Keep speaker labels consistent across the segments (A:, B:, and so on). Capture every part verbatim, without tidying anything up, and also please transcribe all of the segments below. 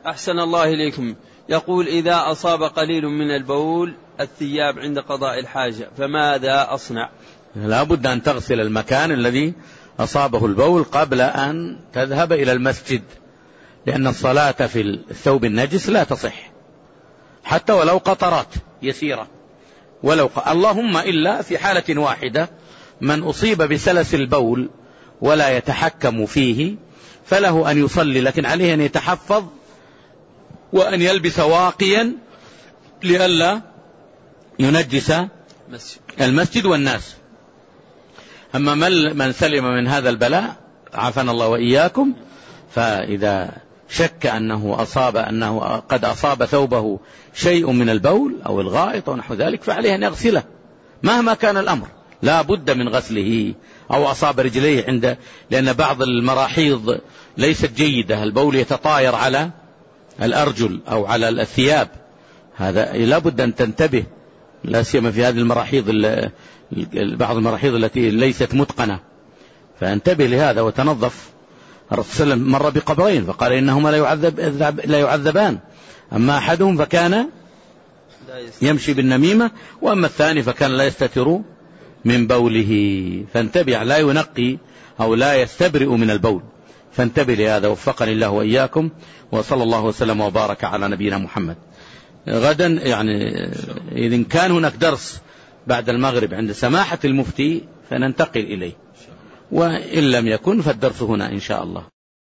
A: أحسن الله إليكم. يقول إذا أصاب قليل من البول الثياب عند قضاء الحاجة فماذا أصنع؟
B: لا بد أن تغسل المكان الذي أصابه البول قبل أن تذهب إلى المسجد، لأن الصلاة في الثوب النجس لا تصح حتى ولو قطرات يسيرة، ولو ق... اللهم إلا في حالة واحدة، من أصيب بسلس البول ولا يتحكم فيه فله أن يصلي، لكن عليه أن يتحفظ وأن يلبس واقيا لئلا ينجس المسجد والناس. أما من سلم من هذا البلاء عافانا الله وإياكم، فإذا شك أنه أصاب أنه قد أصاب ثوبه شيء من البول أو الغائط أو نحو ذلك فعليه أن يغسله مهما كان الأمر، لا بد من غسله. أو أصاب رجليه عند، لأن بعض المراحيض ليست جيدة، البول يتطاير على الأرجل أو على الثياب، هذا لا بد أن تنتبه، لا سيما في هذه المراحيض، بعض المراحيض التي ليست متقنة، فانتبه لهذا وتنظف. الرسول صلى الله عليه وسلم مر بقبرين فقال إنهما لا, يعذب لا يعذبان، أما أحدهم فكان يمشي بالنميمة، وأما الثاني فكان لا يستتر من بوله، فانتبه لا ينقي أو لا يستبرئ من البول، فانتبه لهذا. وفقني الله وإياكم، وصلى الله وسلم وبارك على نبينا محمد. غدا يعني إذن كان هناك درس بعد المغرب عند سماحة المفتي فننتقل إليه، وإن لم يكن فالدرس هنا إن شاء الله.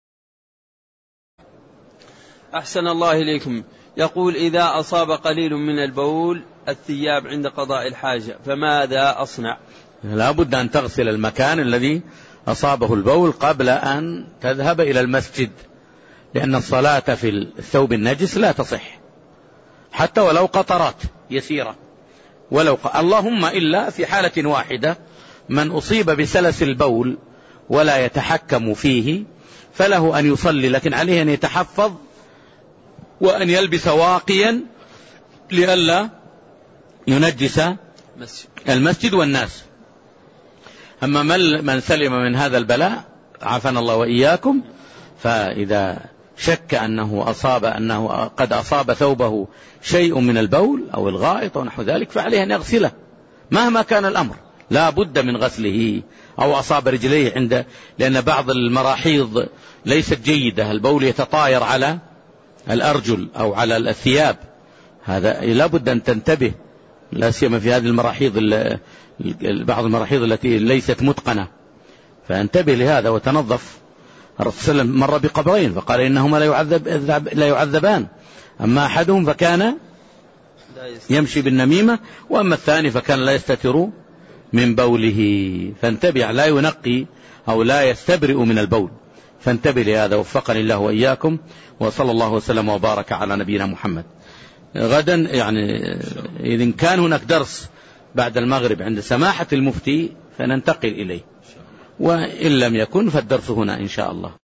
A: أحسن الله إليكم. يقول إذا أصاب قليل من البول الثياب عند قضاء الحاجة فماذا أصنع؟
B: لا بد أن تغسل المكان الذي أصابه البول قبل أن تذهب إلى المسجد، لأن الصلاة في الثوب النجس لا تصح حتى ولو قطرات يسيرة، ولو ق... اللهم إلا في حالة واحدة، من أصيب بسلس البول ولا يتحكم فيه فله أن يصلي، لكن عليه أن يتحفظ وأن يلبس واقيا لئلا ينجس المسجد والناس. أما من سلم من هذا البلاء عافانا الله وإياكم، فإذا شك أنه أصاب أنه قد أصاب ثوبه شيء من البول أو الغائط أو نحو ذلك فعليه أن يغسله مهما كان الأمر، لا بد من غسله. أو أصاب رجليه عند، لأن بعض المراحيض ليست جيدة، البول يتطاير على الأرجل أو على الثياب، هذا لا بد أن تنتبه، لا سيما في هذه المراحيض، بعض المراحيض التي ليست متقنة، فانتبه لهذا وتنظف. الرسول صلى الله عليه وسلم مر بقبرين فقال إنهما لا, يعذب لا يعذبان، أما أحدهم فكان يمشي بالنميمة، وأما الثاني فكان لا يستتر من بوله، فانتبه لا ينقي أو لا يستبرئ من البول، فانتبه لهذا. وفقني الله وإياكم، وصلى الله وسلم وبارك على نبينا محمد. غدا يعني إذن كان هناك درس بعد المغرب عند سماحة المفتي فننتقل إليه، وإن لم يكن فالدرس هنا إن شاء الله.